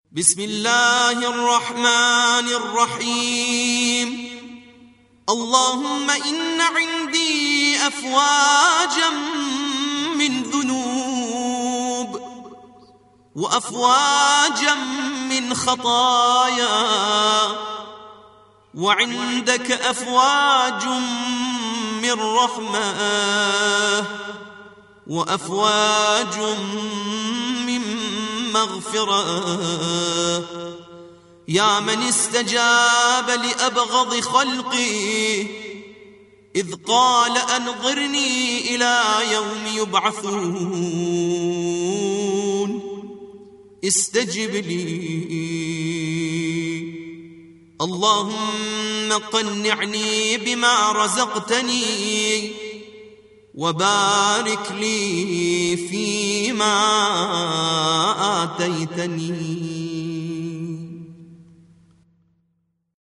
بسم الله الرحمن الرحيم. اللهم إن عندي أفواجا من ذنوب وأفواجا من خطايا، وعندك أفواج من رحمة وأفواج من مغفرة. يا من استجاب لأبغض خلقي إذ قال أنظرني إلى يوم يبعثون، استجب لي. اللهم قنعني بما رزقتني وبارك لي فيما آتيتني.